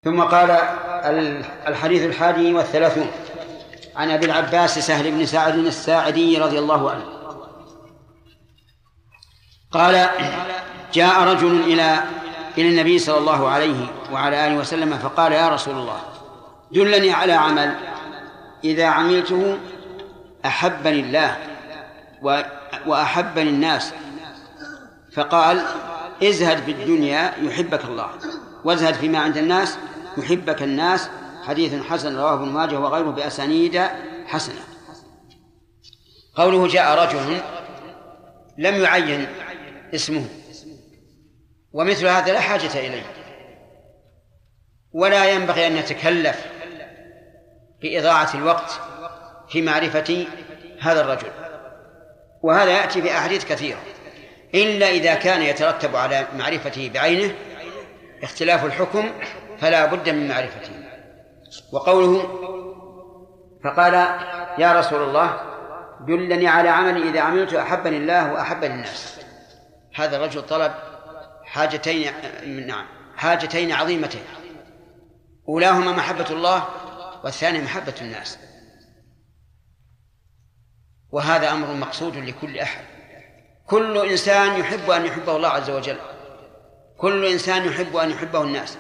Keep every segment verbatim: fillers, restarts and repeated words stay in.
ثم قال الحديث الحادي والثلاثون عن أبي العباس سهل بن سعد الساعدي رضي الله عنه قال جاء رجل إلى إلى النبي صلى الله عليه وعلى آله وسلم فقال يا رسول الله دلني على عمل إذا عملته أحبني الله وأحبني الناس. فقال ازهد في الدنيا يحبك الله وازهد فيما عند الناس يحبك الناس. حديث حسن رواه ابن ماجه وغيره بأسانيد حسنة. قوله جاء رجل لم يعين اسمه، ومثل هذا لا حاجة إليه، ولا ينبغي أن يتكلف بإضاعة الوقت في معرفة هذا الرجل، وهذا يأتي في أحاديث كثيرة، إلا إذا كان يترتب على معرفته بعينه اختلاف الحكم فلا بد من معرفته. وقوله فقال يا رسول الله دلني على عمل إذا عملت أحبني الله وأحبني الناس. هذا الرجل طلب حاجتين نعم حاجتين عظيمتين، أولاهما محبة الله والثاني محبة الناس، وهذا أمر مقصود لكل أحد. كل إنسان يحب أن يحبه الله عز وجل، كل إنسان يحب أن يحبه الناس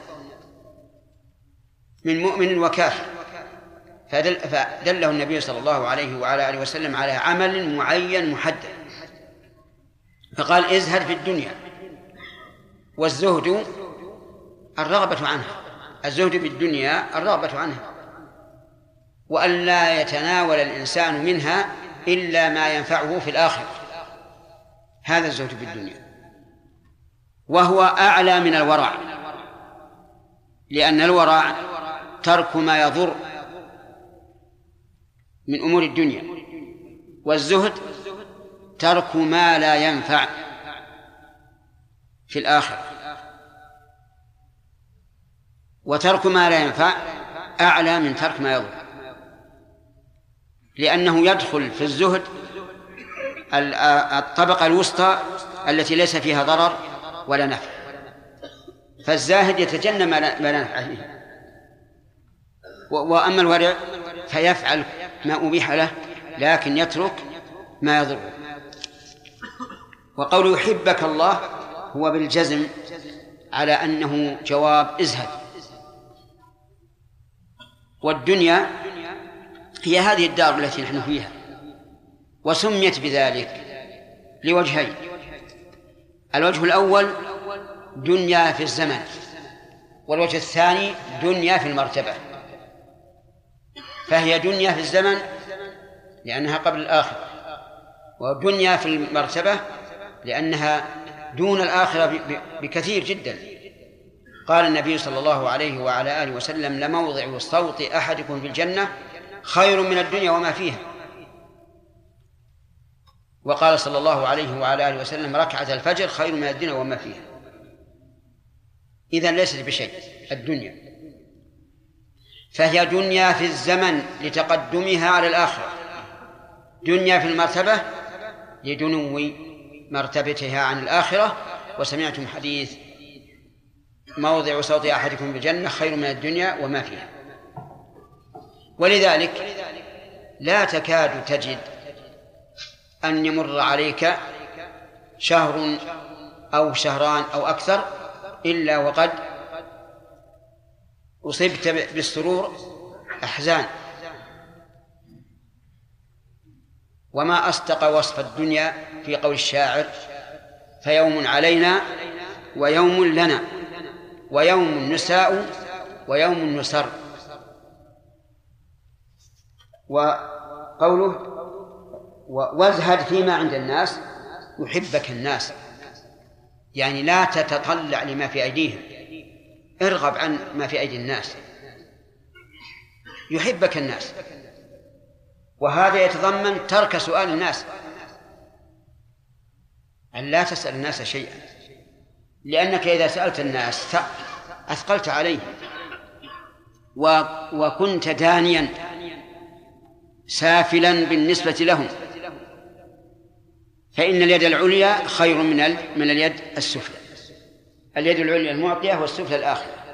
من مؤمن وكافر. فدل فدله النبي صلى الله عليه وعلى آله وسلم على عمل معين محدد، فقال ازهد في الدنيا. والزهد الرغبة عنها، الزهد بالدنيا الرغبة عنها، وأن لا يتناول الإنسان منها إلا ما ينفعه في الآخرة، هذا الزهد في الدنيا، وهو أعلى من الورع، لأن الورع ترك ما يضر من أمور الدنيا، والزهد ترك ما لا ينفع في الآخرة. وترك ما لا ينفع أعلى من ترك ما يضر، لأنه يدخل في الزهد الطبقة الوسطى التي ليس فيها ضرر ولا نفع، فالزاهد يتجنب ما لا نفع فيه، وأما الورع فيفعل ما أبيح له لكن يترك ما يضره. وقول يحبك الله هو بالجزم على أنه جواب ازهد. والدنيا هي هذه الدار التي نحن فيها، وسميت بذلك لوجهين: الوجه الأول دنيا في الزمن، والوجه الثاني دنيا في المرتبة. فهي دنيا في الزمن لأنها قبل الآخرة، ودنيا في المرتبة لأنها دون الآخرة بكثير جدا. قال النبي صلى الله عليه وعلى آله وسلم لموضع صوت أحدكم في الجنة خير من الدنيا وما فيها. وقال صلى الله عليه وعلى آله وسلم ركعة الفجر خير من الدنيا وما فيها. إذن ليست بشيء الدنيا، فهي دنيا في الزمن لتقدمها على الآخرة، دنيا في المرتبة لدنو مرتبتها عن الآخرة. وسمعتم حديث موضع صوت أحدكم بالجنة خير من الدنيا وما فيها. ولذلك لا تكاد تجد أن يمر عليك شهر أو شهران أو أكثر إلا وقد أصبت بالسرور أحزان. وما أصدق وصف الدنيا في قول الشاعر: فيوم علينا ويوم لنا ويوم نساء ويوم نسر. وقوله وازهد فيما عند الناس يحبك الناس، يعني لا تتطلع لما في أيديهم، ارغب عن ما في أيدي الناس يحبك الناس. وهذا يتضمن ترك سؤال الناس، أن لا تسأل الناس شيئا، لأنك إذا سألت الناس أثقلت عليهم وكنت دانيا سافلا بالنسبة لهم، فإن اليد العليا خير من من اليد السفلى. اليد العليا المعطية والسفلى الآخرة.